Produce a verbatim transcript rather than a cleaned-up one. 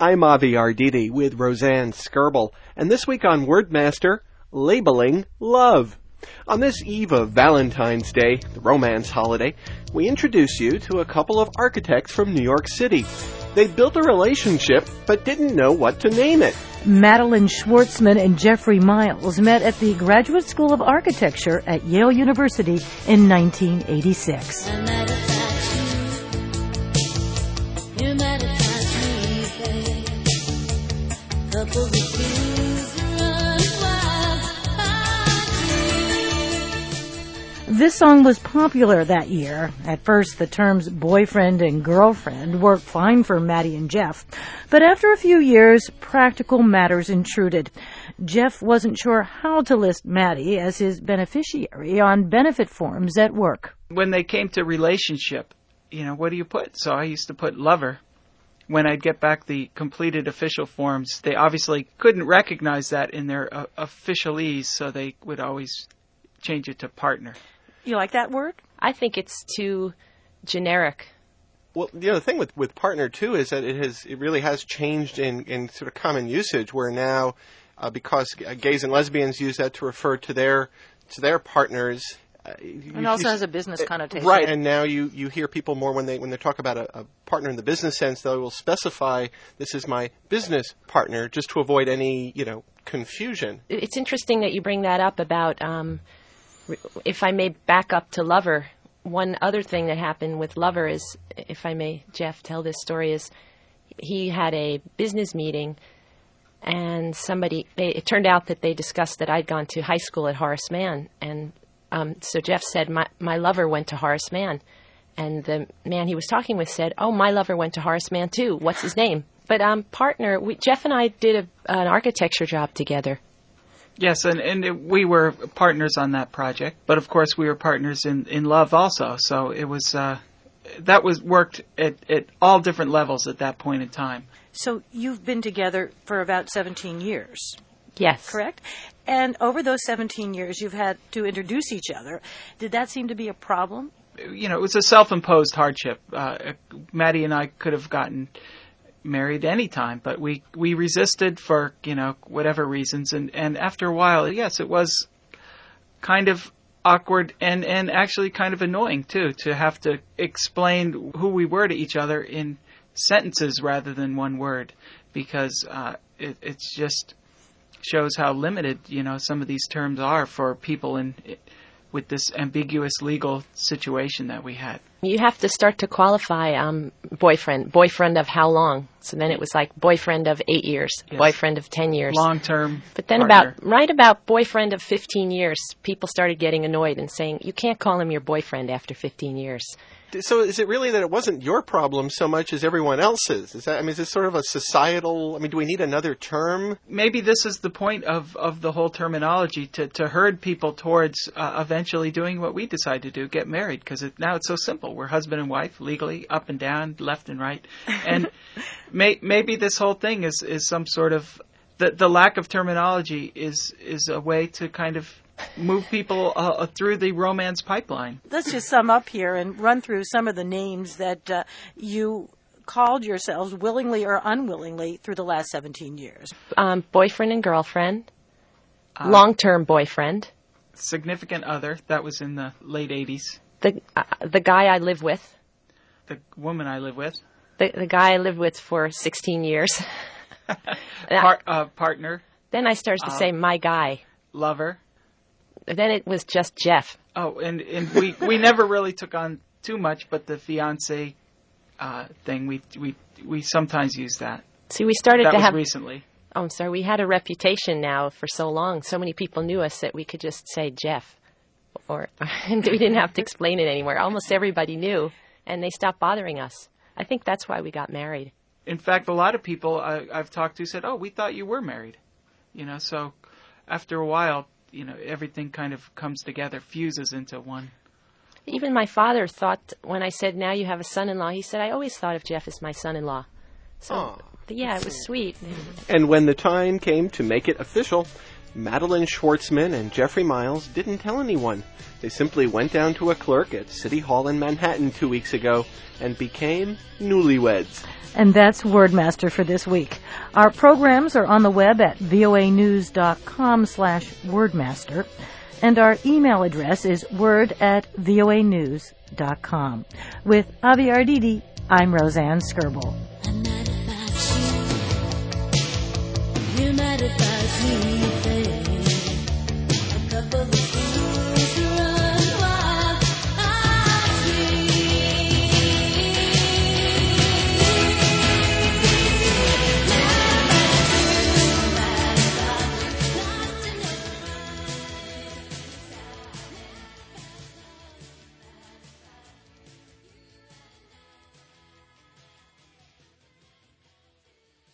I'm Avi Arditi with Roseanne Skirble, and this week on Wordmaster, labeling love. On this eve of Valentine's Day, the romance holiday, we introduce you to a couple of architects from New York City. They built a relationship, but didn't know what to name it. Madeline Schwartzman and Jeffrey Miles met at the Graduate School of Architecture at Yale University in nineteen eighty-six. This song was popular that year. At first, the terms boyfriend and girlfriend worked fine for Maddie and Jeff. But after a few years, practical matters intruded. Jeff wasn't sure how to list Maddie as his beneficiary on benefit forms at work. When they came to relationship, you know, what do you put? So I used to put lover. When I'd get back the completed official forms, they obviously couldn't recognize that in their uh, officialese, so they would always change it to partner. You like that word? I think it's too generic. Well, you know, the thing with, with partner, too, is that it has it really has changed in, in sort of common usage, where now, uh, because gays and lesbians use that to refer to their to their partners. Uh, and also has a business uh, connotation. Right, and now you, you hear people more when they when they talk about a, a partner in the business sense, they will specify, this is my business partner, just to avoid any, you know, confusion. It's interesting that you bring that up about... Um, If I may back up to Lover, one other thing that happened with Lover is, if I may, Jeff, tell this story, is he had a business meeting and somebody, they, it turned out that they discussed that I'd gone to high school at Horace Mann. And um, so Jeff said, my, my lover went to Horace Mann. And the man he was talking with said, oh, my lover went to Horace Mann too. What's his name? But um, partner, we, Jeff and I did a, an architecture job together. Yes, and, and it, we were partners on that project, but of course we were partners in, in love also. So it was uh, that was worked at, at all different levels at that point in time. So you've been together for about seventeen years. Yes. Correct? And over those seventeen years, you've had to introduce each other. Did that seem to be a problem? You know, it was a self-imposed hardship. Uh, Maddie and I could have gotten married any time, but we we resisted for, you know, whatever reasons, and and after a while, yes, it was kind of awkward and and actually kind of annoying too, to have to explain who we were to each other in sentences rather than one word, because uh it it's just shows how limited, you know, some of these terms are for people in with this ambiguous legal situation that we had. You have to start to qualify um, boyfriend. Boyfriend of how long? So then it was like boyfriend of eight years, yes. Boyfriend of ten years. Long-term But then partner. about right about boyfriend of fifteen years, people started getting annoyed and saying, you can't call him your boyfriend after fifteen years. So is it really that it wasn't your problem so much as everyone else's? Is that, I mean, is this sort of a societal, I mean, do we need another term? Maybe this is the point of, of the whole terminology, to, to herd people towards uh, eventually doing what we decide to do, get married, because it, now it's so simple. We're husband and wife, legally, up and down, left and right. And may, maybe this whole thing is, is some sort of, the, the lack of terminology is, is a way to kind of move people uh, through the romance pipeline. Let's just sum up here and run through some of the names that uh, you called yourselves willingly or unwillingly through the last seventeen years. Um, boyfriend and girlfriend, uh, long-term boyfriend. Significant other, that was in the late eighties. The uh, the guy I live with. The woman I live with. The, the guy I lived with for sixteen years. Par- uh, partner. Then I started to uh, say my guy. Lover. Then it was just Jeff. Oh, and, and we, we never really took on too much, but the fiancé uh, thing, we we we sometimes use that. See, we started that to was have... recently. Oh, I'm sorry. We had a reputation now for so long. So many people knew us that we could just say Jeff. Or we didn't have to explain it anymore. Almost everybody knew, and they stopped bothering us. I think that's why we got married. In fact, a lot of people I, I've talked to said, oh, we thought you were married. You know, so after a while, you know, everything kind of comes together, fuses into one. Even my father thought, when I said, now you have a son-in-law, he said, I always thought of Jeff as my son-in-law. So, Aww. Yeah, it was sweet. And when the time came to make it official, Madeline Schwartzman and Jeffrey Miles didn't tell anyone. They simply went down to a clerk at City Hall in Manhattan two weeks ago and became newlyweds. And that's Wordmaster for this week. Our programs are on the web at voanews.com slash wordmaster. And our email address is word at voanews.com. With Avi Arditi, I'm Roseanne Skirble. I'm not about you. You're not about me, babe. A couple of fools.